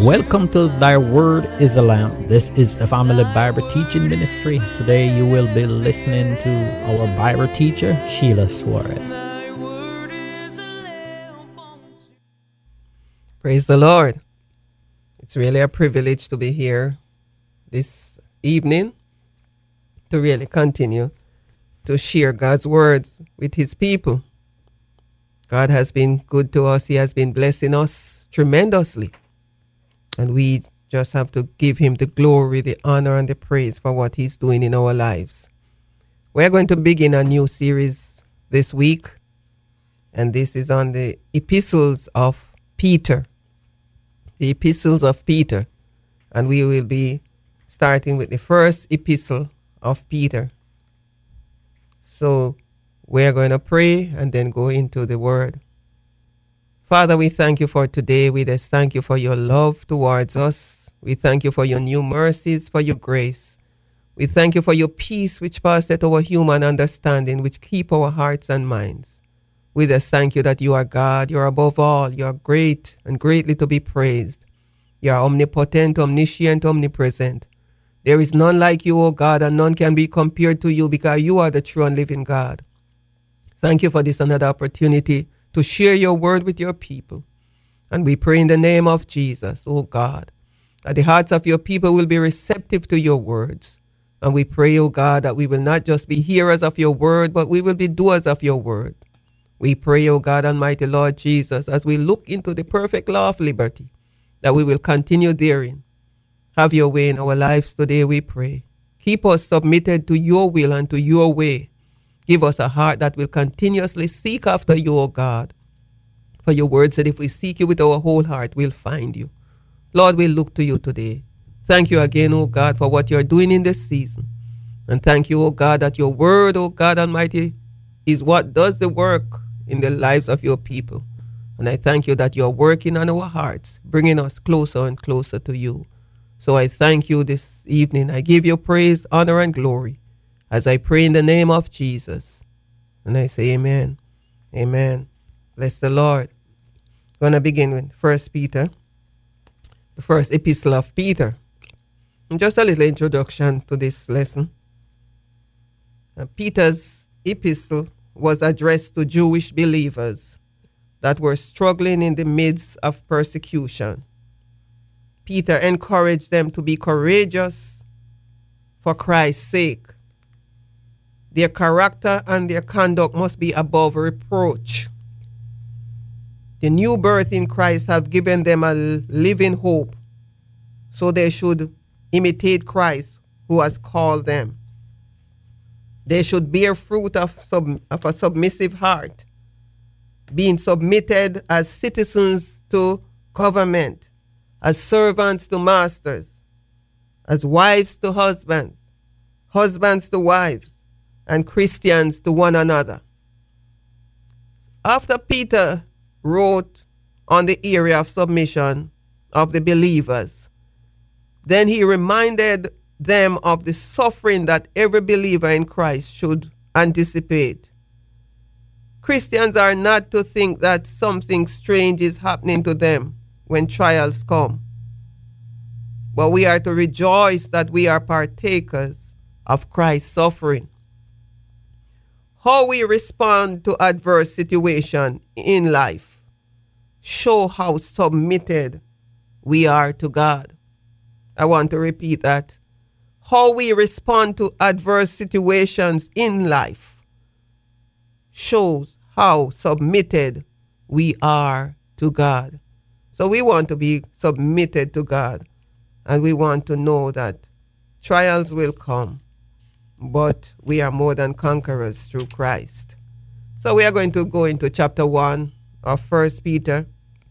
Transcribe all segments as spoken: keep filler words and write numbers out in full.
Welcome to Thy Word is a Lamp. This is a family Bible teaching ministry. Today you will be listening to our Bible teacher, Sheila Suarez. Praise the Lord. It's really a privilege to be here this evening to really continue to share God's words with his people. God has been good to us. He has been blessing us tremendously. And we just have to give him the glory, the honor, and the praise for what he's doing in our lives. We're going to begin a new series this week, and this is on the epistles of Peter. The epistles of Peter. And we will be starting with the first epistle of Peter. So we're going to pray and then go into the word. Father, we thank you for today. We just thank you for your love towards us. We thank you for your new mercies, for your grace. We thank you for your peace, which passeth our human understanding, which keep our hearts and minds. We just thank you that you are God. You are above all. You are great and greatly to be praised. You are omnipotent, omniscient, omnipresent. There is none like you, O God, and none can be compared to you because you are the true and living God. Thank you for this another opportunity to share your word with your people. And we pray in the name of Jesus, O God, that the hearts of your people will be receptive to your words. And we pray, O God, that we will not just be hearers of your word, but we will be doers of your word. We pray, O God, Almighty Lord Jesus, as we look into the perfect law of liberty, that we will continue therein. Have your way in our lives today, we pray. Keep us submitted to your will and to your way. Give us a heart that will continuously seek after you, O God. For your word said if we seek you with our whole heart, we'll find you. Lord, we look to you today. Thank you again, O God, for what you're doing in this season. And thank you, O God, that your word, O God Almighty, is what does the work in the lives of your people. And I thank you that you're working on our hearts, bringing us closer and closer to you. So I thank you this evening. I give you praise, honor, and glory as I pray in the name of Jesus. And I say amen. Amen. Bless the Lord. I'm going to begin with First Peter, the first epistle of Peter. And just a little introduction to this lesson. Uh, Peter's epistle was addressed to Jewish believers that were struggling in the midst of persecution. Peter encouraged them to be courageous for Christ's sake. Their character and their conduct must be above reproach. The new birth in Christ have given them a living hope, so they should imitate Christ who has called them. They should bear fruit of, sub, of a submissive heart, being submitted as citizens to government, as servants to masters, as wives to husbands, husbands to wives, and Christians to one another. After Peter wrote on the area of submission of the believers, then he reminded them of the suffering that every believer in Christ should anticipate. Christians are not to think that something strange is happening to them when trials come, but we are to rejoice that we are partakers of Christ's suffering. How we respond to adverse situation in life show how submitted we are to God. I want to repeat that. How we respond to adverse situations in life shows how submitted we are to God. So we want to be submitted to God, and we want to know that trials will come, but we are more than conquerors through Christ. So we are going to go into chapter one of First Peter.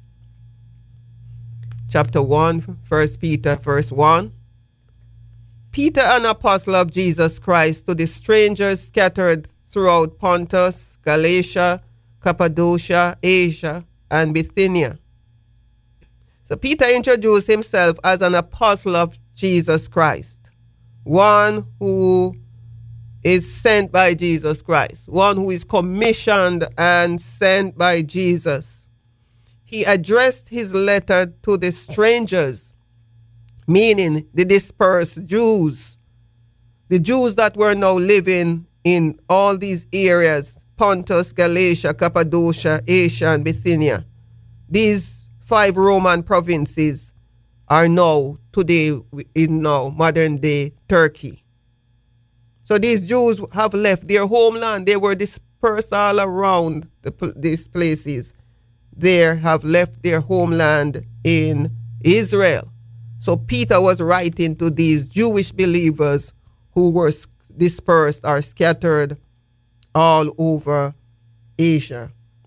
Chapter one, First Peter, verse one. Peter, an apostle of Jesus Christ, to the strangers scattered throughout Pontus, Galatia, Cappadocia, Asia, and Bithynia. So Peter introduced himself as an apostle of Jesus Christ, one who is sent by Jesus Christ, one who is commissioned and sent by Jesus. he addressed his letter to the strangers, meaning the dispersed Jews, the Jews that were now living in all these areas, Pontus, Galatia, Cappadocia, Asia, and Bithynia. These five Roman provinces are now today in now modern day Turkey. So these Jews have left their homeland. They were dispersed all around the, these places. They have left their homeland in Israel. So Peter was writing to these Jewish believers who were dispersed or scattered all over Asia.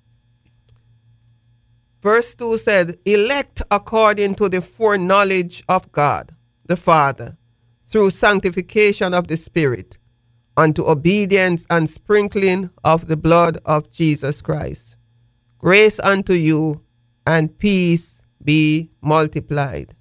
Verse two said, elect according to the foreknowledge of God, the Father, through sanctification of the Spirit, unto obedience and sprinkling of the blood of Jesus Christ. Grace unto you and peace be multiplied.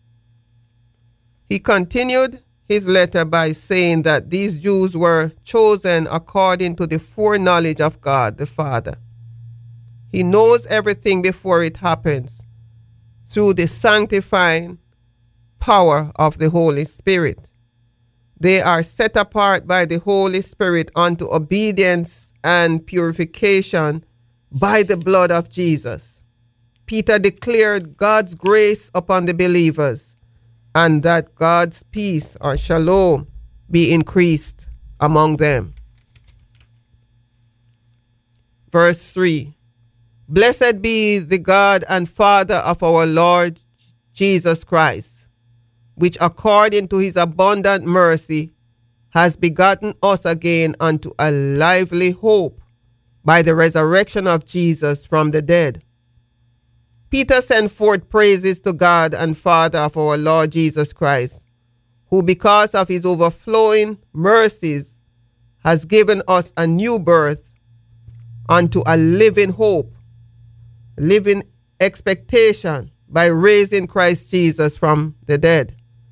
He continued his letter by saying that these Jews were chosen according to the foreknowledge of God the Father. He knows everything before it happens through the sanctifying power of the Holy Spirit. They are set apart by the Holy Spirit unto obedience and purification by the blood of Jesus. Peter declared God's grace upon the believers, and that God's peace or shalom be increased among them. Verse three, blessed be the God and Father of our Lord Jesus Christ, which according to his abundant mercy has begotten us again unto a lively hope by the resurrection of Jesus from the dead. Peter sent forth praises to God and Father of our Lord Jesus Christ, who because of his overflowing mercies has given us a new birth unto a living hope, living expectation by raising Christ Jesus from the dead.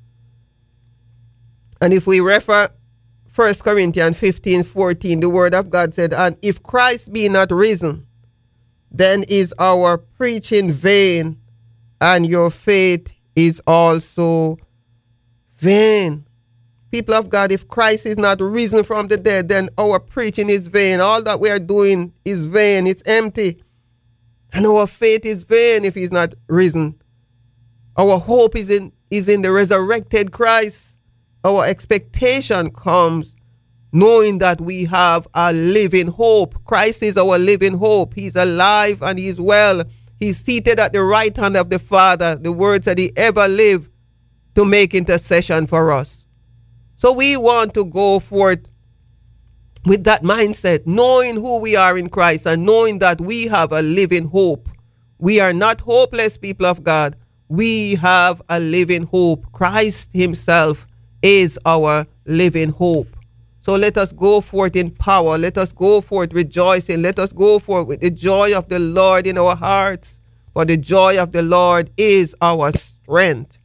And if we refer First Corinthians fifteen fourteen, the word of God said, and if Christ be not risen, then is our preaching vain, and your faith is also vain. People of God, if Christ is not risen from the dead, then our preaching is vain. All that we are doing is vain. It's empty. And our faith is vain if he's not risen. Our hope is in, is in the resurrected Christ. Our expectation comes knowing that we have a living hope. Christ is our living hope. He's alive and he's well. He's seated at the right hand of the Father. The word said he ever live to make intercession for us. So we want to go forth with that mindset, knowing who we are in Christ and knowing that we have a living hope. We are not hopeless, people of God. We have a living hope. Christ himself is our living hope. So let us go forth in power. Let us go forth rejoicing. Let us go forth with the joy of the Lord in our hearts. For the joy of the Lord is our strength.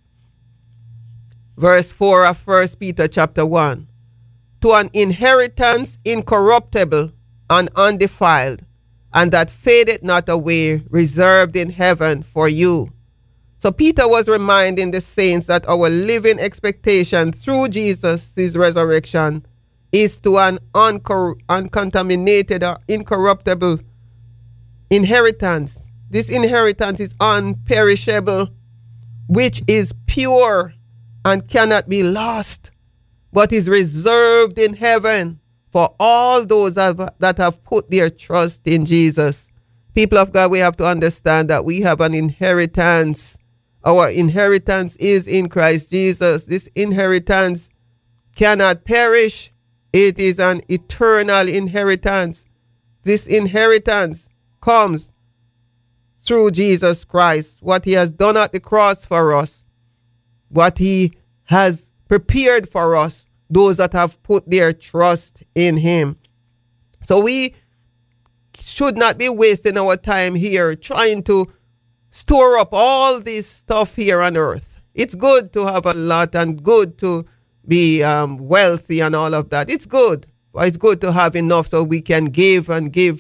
Verse four of First Peter chapter one. To an inheritance incorruptible and undefiled, and that fadeth not away, reserved in heaven for you. So Peter was reminding the saints that our living expectation through Jesus' resurrection is to an uncor- uncontaminated or incorruptible inheritance. This inheritance is unperishable, which is pure and cannot be lost, but is reserved in heaven for all those that have put their trust in Jesus. People of God, we have to understand that we have an inheritance. Our inheritance is in Christ Jesus. This inheritance cannot perish. It is an eternal inheritance. This inheritance comes through Jesus Christ, what he has done at the cross for us, what he has prepared for us, those that have put their trust in him. So we should not be wasting our time here trying to store up all this stuff here on earth. It's good to have a lot and good to be um, wealthy and all of that. It's good. But it's good to have enough so we can give and give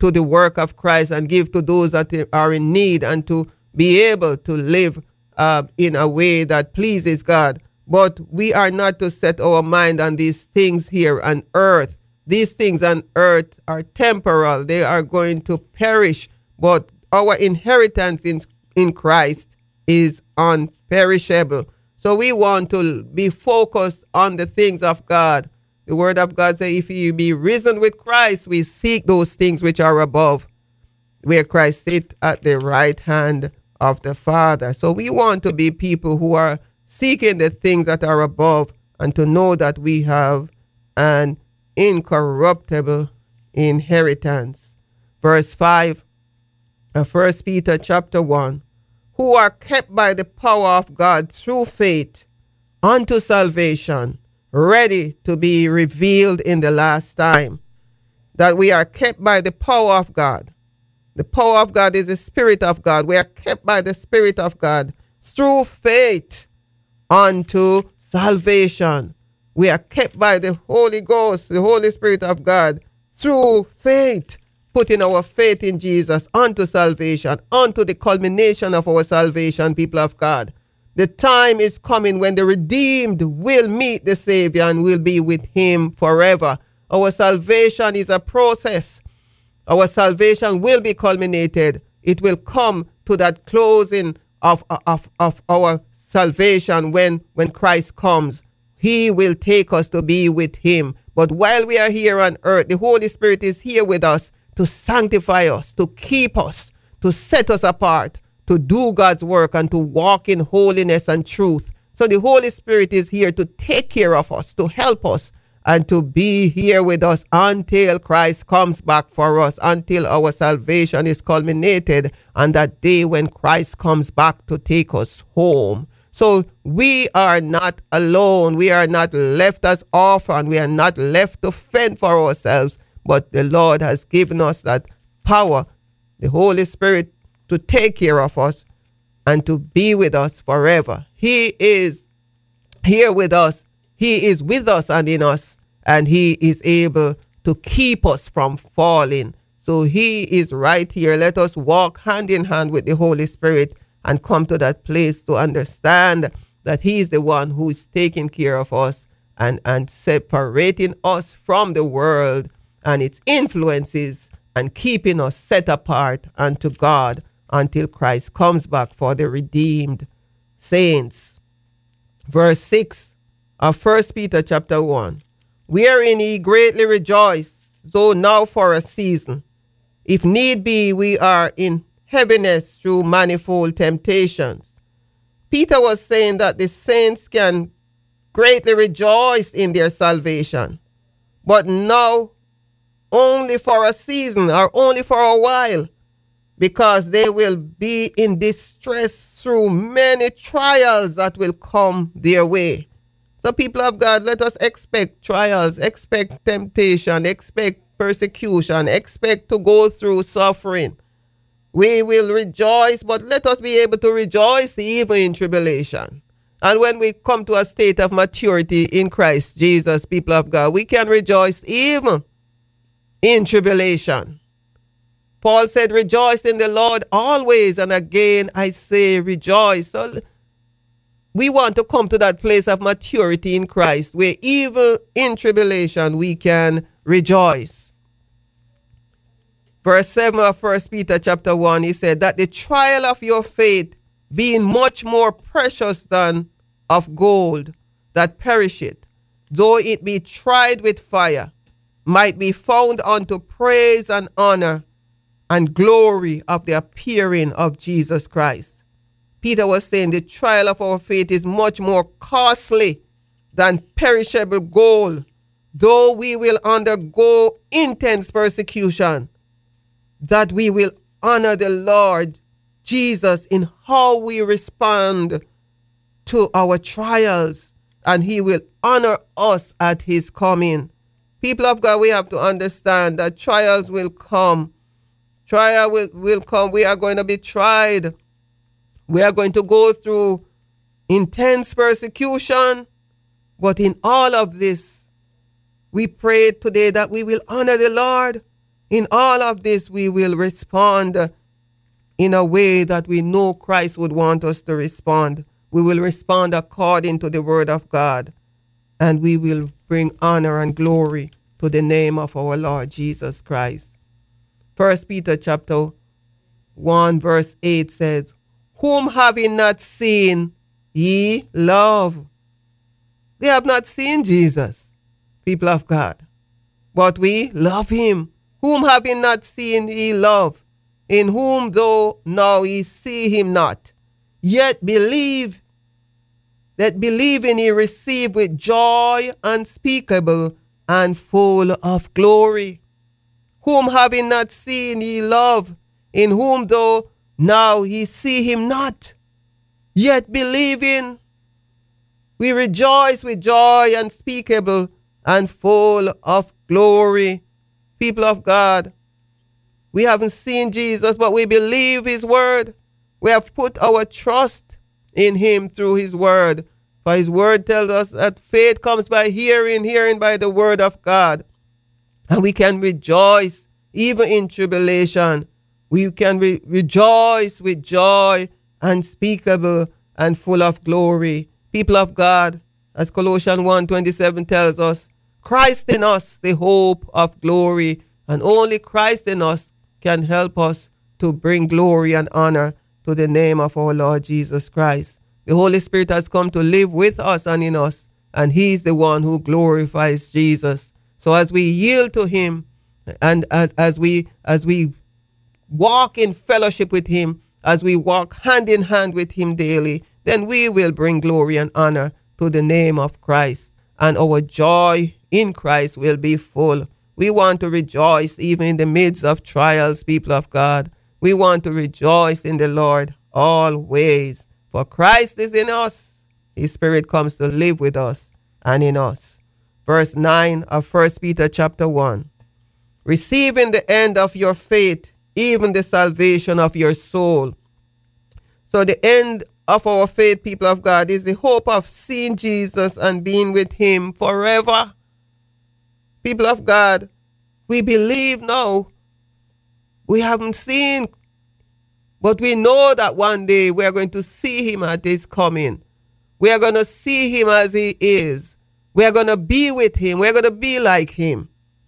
to the work of Christ and give to those that are in need, and to be able to live uh, in a way that pleases God. But we are not to set our mind on these things here on earth. These things on earth are temporal. They are going to perish. But our inheritance in, in Christ is unperishable. So we want to be focused on the things of God. The word of God says, if you be risen with Christ, we seek those things which are above, where Christ sits at the right hand of the Father. So we want to be people who are seeking the things that are above, and to know that we have an incorruptible inheritance. Verse five of First Peter chapter one, who are kept by the power of God through faith unto salvation, ready to be revealed in the last time. That we are kept by the power of God. The power of God is the Spirit of God. We are kept by the Spirit of God through faith unto salvation. We are kept by the Holy Ghost, the Holy Spirit of God, through faith, putting our faith in Jesus unto salvation, unto the culmination of our salvation, people of God. The time is coming when the redeemed will meet the Savior and will be with him forever. Our salvation is a process. Our salvation will be culminated. It will come to that closing of, of, of our salvation when, when Christ comes. He will take us to be with him. But while we are here on earth, the Holy Spirit is here with us to sanctify us, to keep us, to set us apart, to do God's work, and to walk in holiness and truth. So the Holy Spirit is here to take care of us, to help us, and to be here with us until Christ comes back for us, until our salvation is culminated, and that day when Christ comes back to take us home. So we are not alone. We are not left as orphans. We are not left to fend for ourselves, but the Lord has given us that power, the Holy Spirit, to take care of us and to be with us forever. He is here with us. He is with us and in us, and he is able to keep us from falling. So he is right here. Let us walk hand in hand with the Holy Spirit and come to that place to understand that he is the one who is taking care of us and, and separating us from the world and its influences, and keeping us set apart unto God until Christ comes back for the redeemed saints. Verse six of First Peter chapter one, wherein ye greatly rejoice, though now for a season, if need be, we are in heaviness through manifold temptations. Peter was saying that the saints can greatly rejoice in their salvation, but now only for a season, or only for a while, because they will be in distress through many trials that will come their way. So people of God, let us expect trials, expect temptation, expect persecution, expect to go through suffering. We will rejoice, but let us be able to rejoice even in tribulation. And when we come to a state of maturity in Christ Jesus, people of God, we can rejoice even in tribulation. Paul said, rejoice in the Lord always, and again I say rejoice. So we want to come to that place of maturity in Christ, where even in tribulation we can rejoice. Verse seven of First Peter chapter one, he said that the trial of your faith, being much more precious than of gold that perisheth, though it be tried with fire, might be found unto praise and honor and glory of the appearing of Jesus Christ. Peter was saying the trial of our faith is much more costly than perishable gold, though we will undergo intense persecution, that we will honor the Lord Jesus in how we respond to our trials, and he will honor us at his coming. People of God, we have to understand that trials will come. Trial will, will come. We are going to be tried. We are going to go through intense persecution. But in all of this, we pray today that we will honor the Lord In all of this, we will respond in a way that we know Christ would want us to respond. We will respond according to the word of God, and we will bring honor and glory to the name of our Lord Jesus Christ. First Peter chapter one verse eight says, whom having not seen ye love. We have not seen Jesus, people of God, but we love him. Whom having not seen ye love, in whom though now ye see him not, yet believe, that believing ye receive with joy unspeakable and full of glory. Whom having not seen ye love, in whom though now ye see him not, yet believing we rejoice with joy unspeakable and full of glory. People of God, we haven't seen Jesus, but we believe his word. We have put our trust in him through his word. For his word tells us that faith comes by hearing, hearing by the word of God. And we can rejoice even in tribulation. We can re- rejoice with joy unspeakable and full of glory. People of God, as Colossians one twenty-seven tells us, Christ in us, the hope of glory, and only Christ in us can help us to bring glory and honor to the name of our Lord Jesus Christ. The Holy Spirit has come to live with us and in us, and he's the one who glorifies Jesus. So as we yield to him, and uh, as we as we walk in fellowship with him, as we walk hand in hand with him daily, then we will bring glory and honor to the name of Christ, and our joy in Christ will be full. We want to rejoice even in the midst of trials, people of God. We want to rejoice in the Lord always. For Christ is in us. His Spirit comes to live with us and in us. Verse nine of First Peter chapter one. Receiving the end of your faith, even the salvation of your soul. So the end of our faith, people of God, is the hope of seeing Jesus and being with him forever. People of God, we believe now. We haven't seen, but we know that one day we are going to see him at his coming. We are going to see him as he is. We are going to be with him. We are going to be like him.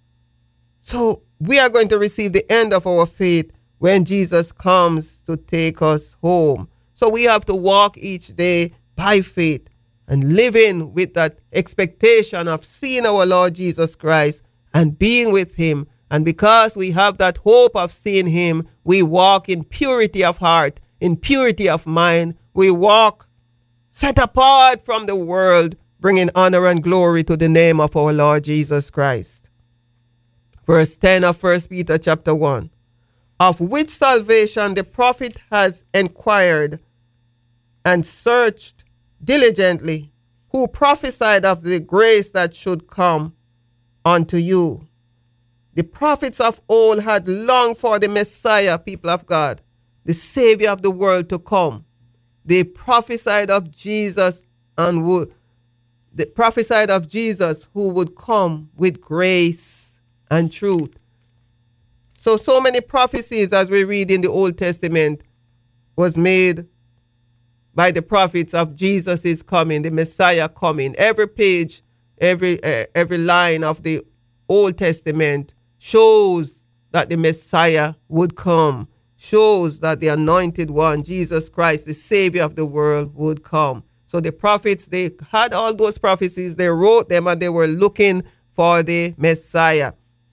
So we are going to receive the end of our faith when Jesus comes to take us home. So we have to walk each day by faith and living with that expectation of seeing our Lord Jesus Christ and being with him. And because we have that hope of seeing him, we walk in purity of heart, in purity of mind. We walk set apart from the world, bringing honor and glory to the name of our Lord Jesus Christ. Verse ten of First Peter chapter one. Of which salvation the prophet has inquired and searched diligently, who prophesied of the grace that should come unto you. The prophets of old had longed for the Messiah, people of God, the Savior of the world to come. They prophesied of Jesus and would they prophesied of Jesus who would come with grace and truth. So, so many prophecies as we read in the Old Testament was made by the prophets of Jesus is coming, the Messiah coming. Every page, every uh, every line of the Old Testament shows that the Messiah would come, shows that the anointed one, Jesus Christ, the Savior of the world, would come. So the prophets, they had all those prophecies, they wrote them, and they were looking for the Messiah.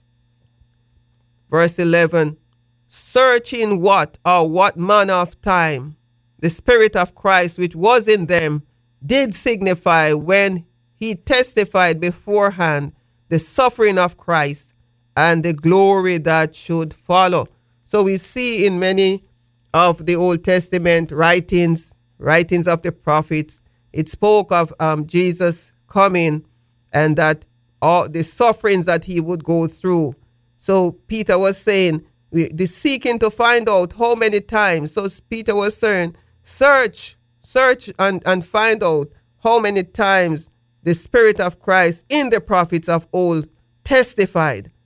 Verse eleven, searching what or what manner of time the Spirit of Christ which was in them did signify when he testified beforehand the suffering of Christ and the glory that should follow. So we see in many of the Old Testament writings, writings of the prophets, it spoke of um, Jesus coming and that all the sufferings that he would go through. So Peter was saying, the seeking to find out how many times. So Peter was saying, search, search and, and find out how many times the Spirit of Christ in the prophets of old testified.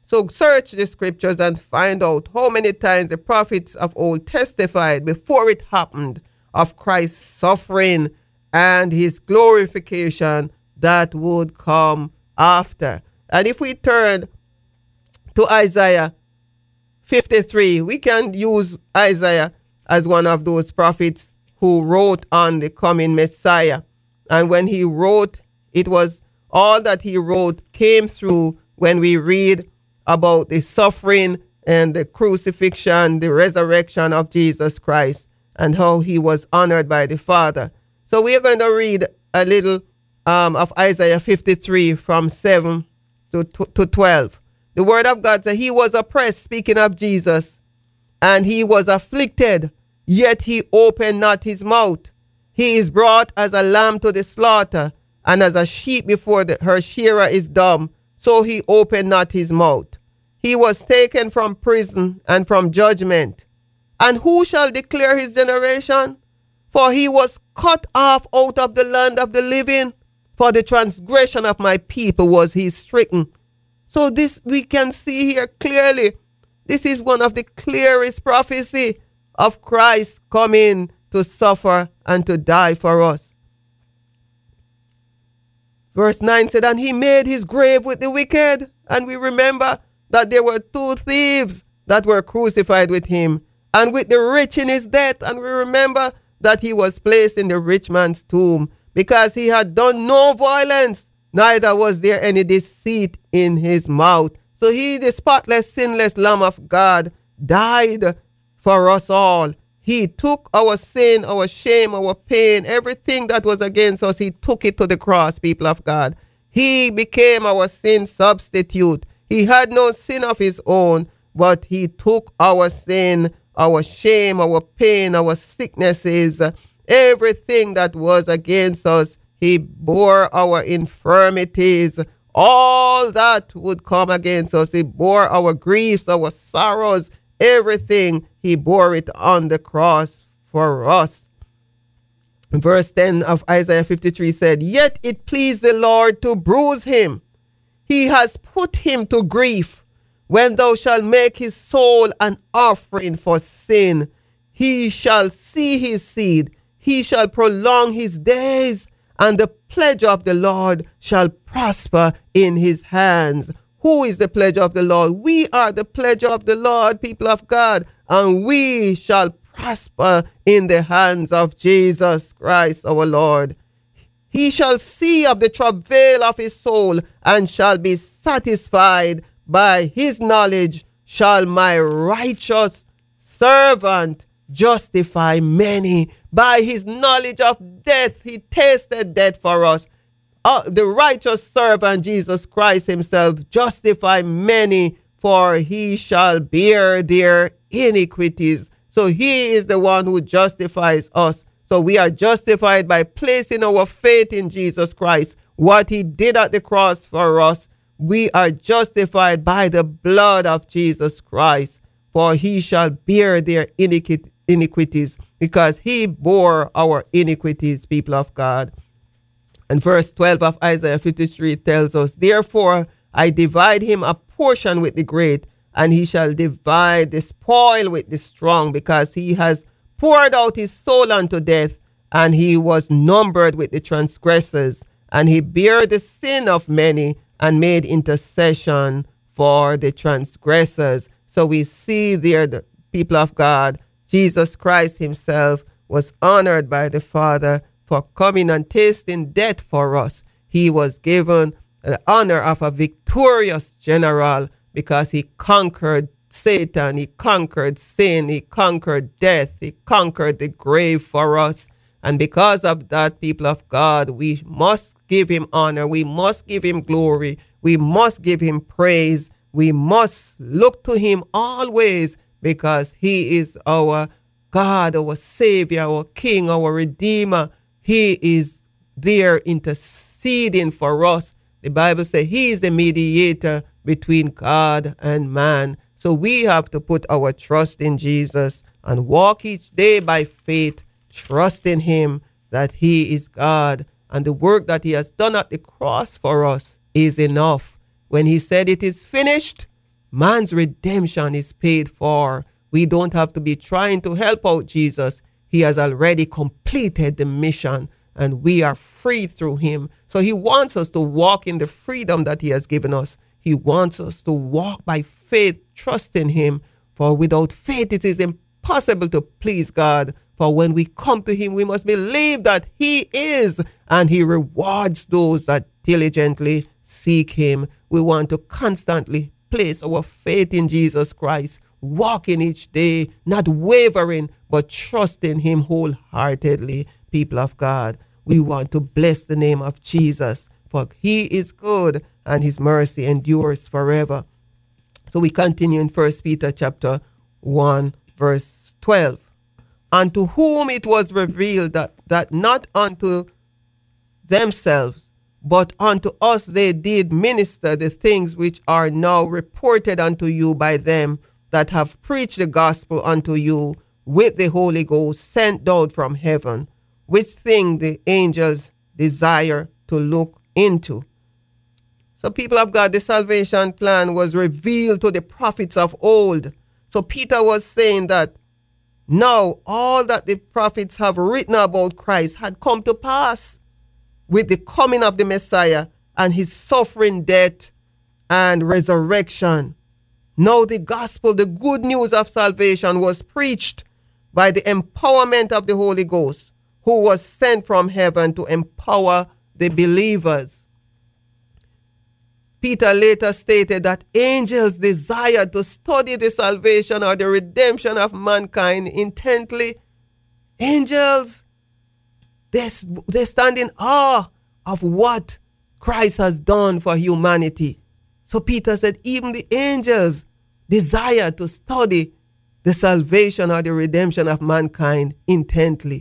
So search the scriptures and find out how many times the prophets of old testified before it happened of Christ's suffering and his glorification that would come after. And if we turn to Isaiah fifty-three, we can use Isaiah as one of those prophets who wrote on the coming Messiah. And when he wrote, it was all that he wrote came through when we read about the suffering and the crucifixion, the resurrection of Jesus Christ, and how he was honored by the Father. So we are going to read a little um, of Isaiah fifty-three from seven to, to twelve. The word of God says, he was oppressed, speaking of Jesus, and he was afflicted, yet he opened not his mouth. He is brought as a lamb to the slaughter, and as a sheep before the, her shearer is dumb, so he opened not his mouth. He was taken from prison and from judgment. And who shall declare his generation? For he was cut off out of the land of the living. For the transgression of my people was he stricken. So this we can see here clearly. This is one of the clearest prophecy of Christ coming to suffer and to die for us. Verse nine said, and he made his grave with the wicked. And we remember that there were two thieves that were crucified with him, and with the rich in his debt. And we remember that he was placed in the rich man's tomb, because he had done no violence, neither was there any deceit in his mouth. So he, the spotless, sinless Lamb of God, died for us all. He took our sin, our shame, our pain, everything that was against us. He took it to the cross, people of God. He became our sin substitute. He had no sin of his own, but he took our sin, our shame, our pain, our sicknesses, everything that was against us. He bore our infirmities, all that would come against us. He bore our griefs, our sorrows, everything. He bore it on the cross for us. Verse ten of Isaiah fifty-three said, yet it pleased the Lord to bruise him. He has put him to grief. When thou shalt make his soul an offering for sin, he shall see his seed. He shall prolong his days, and the pledge of the Lord shall prosper in his hands. Who is the pledge of the Lord? We are the pledge of the Lord, people of God, and we shall prosper in the hands of Jesus Christ our Lord. He shall see of the travail of his soul, and shall be satisfied. By his knowledge shall my righteous servant justify many. By his knowledge of death, he tasted death for us. Uh, the righteous servant, Jesus Christ himself, justify many, for he shall bear their iniquities. So he is the one who justifies us. So we are justified by placing our faith in Jesus Christ. What he did at the cross for us, we are justified by the blood of Jesus Christ. For he shall bear their iniqui- iniquities, because he bore our iniquities, people of God. And verse twelve of Isaiah fifty-three tells us, therefore I divide him a portion with the great, and he shall divide the spoil with the strong, because he has poured out his soul unto death, and he was numbered with the transgressors, and he bare the sin of many, and made intercession for the transgressors. So we see there, the people of God, Jesus Christ himself was honored by the Father for coming and tasting death for us. He was given the honor of a victorious general, because he conquered Satan, he conquered sin, he conquered death, he conquered the grave for us. And because of that, people of God, we must give him honor, we must give him glory, we must give him praise, we must look to him always, because he is our God, our Savior, our King, our Redeemer. He is there interceding for us. The Bible says he is the mediator between God and man. So we have to put our trust in Jesus and walk each day by faith, trusting him that he is God, and the work that he has done at the cross for us is enough. When he said it is finished, Man's redemption is paid for. We don't have to be trying to help out Jesus. He has already completed the mission, and we are free through him. So he wants us to walk in the freedom that he has given us. He wants us to walk by faith, trusting him. For without faith, it is impossible to please God. For when we come to him, we must believe that he is, and he rewards those that diligently seek him. We want to constantly place our faith in Jesus Christ, walking each day, not wavering, but trusting him wholeheartedly. People of God, we want to bless the name of Jesus, for he is good and his mercy endures forever. So we continue in First Peter chapter one, verse twelve. Unto whom it was revealed that, that not unto themselves, but unto us they did minister the things which are now reported unto you by them that have preached the gospel unto you with the Holy Ghost sent down from heaven, which thing the angels desire to look into. So people of God, the salvation plan was revealed to the prophets of old. So Peter was saying that now all that the prophets have written about Christ had come to pass with the coming of the Messiah and his suffering, death, and resurrection. Now the gospel, the good news of salvation, was preached by the empowerment of the Holy Ghost, who was sent from heaven to empower the believers. Peter later stated that angels desired to study the salvation or the redemption of mankind intently. Angels, they, they stand in awe of what Christ has done for humanity. So Peter said even the angels desire to study the salvation or the redemption of mankind intently.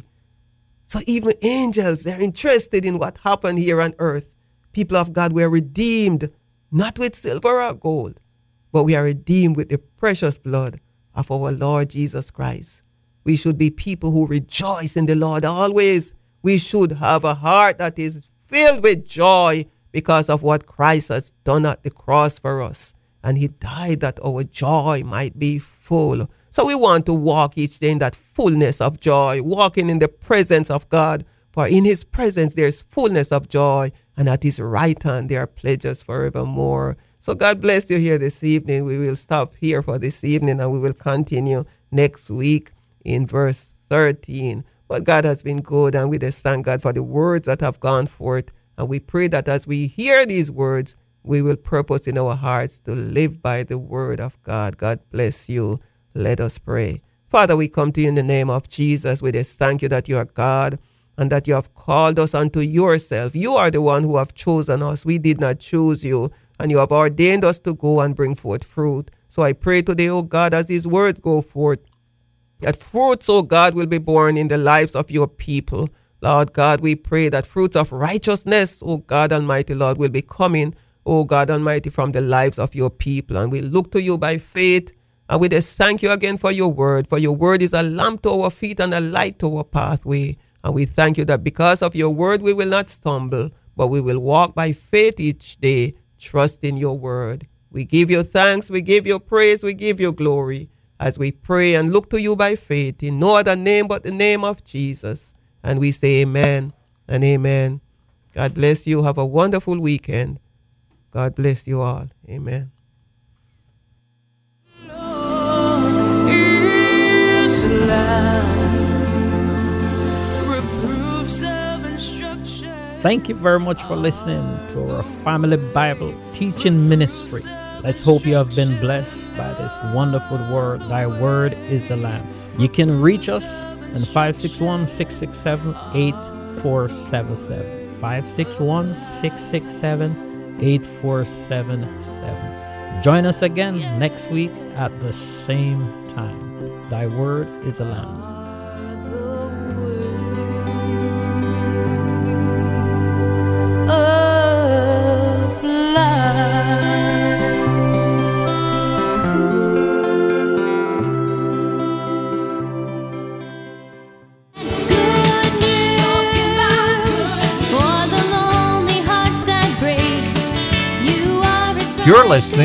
So even angels, they're interested in what happened here on earth. People of God, we're redeemed not with silver or gold, but we are redeemed with the precious blood of our Lord Jesus Christ. We should be people who rejoice in the Lord always. We should have a heart that is filled with joy because of what Christ has done at the cross for us. And he died that our joy might be full. So we want to walk each day in that fullness of joy, walking in the presence of God. For in his presence there is fullness of joy, and at his right hand there are pledges forevermore. So God bless you here this evening. We will stop here for this evening, and we will continue next week in verse thirteen. But God has been good, and we just thank God for the words that have gone forth. And we pray that as we hear these words, we will purpose in our hearts to live by the word of God. God bless you. Let us pray. Father, we come to you in the name of Jesus. We just thank you that you are God and that you have called us unto yourself. You are the one who have chosen us. We did not choose you, and you have ordained us to go and bring forth fruit. So I pray today, O God, as these words go forth, that fruits, O God, will be born in the lives of your people. Lord God, we pray that fruits of righteousness, O God Almighty, Lord, will be coming, O God Almighty, from the lives of your people. And we look to you by faith, and we just thank you again for your word, for your word is a lamp to our feet and a light to our pathway. And we thank you that because of your word, we will not stumble, but we will walk by faith each day, trust in your word. We give you thanks, we give you praise, we give you glory as we pray and look to you by faith in no other name but the name of Jesus. And we say amen and amen. God bless you. Have a wonderful weekend. God bless you all. Amen. Thank you very much for listening to our Family Bible Teaching Ministry. Let's hope you have been blessed by this wonderful word. Thy word is a lamp. You can reach us on five six one, six six seven, eight four seven seven. five six one, six six seven, eight four seven seven. Join us again next week at the same time. Thy word is a lamp. You're listening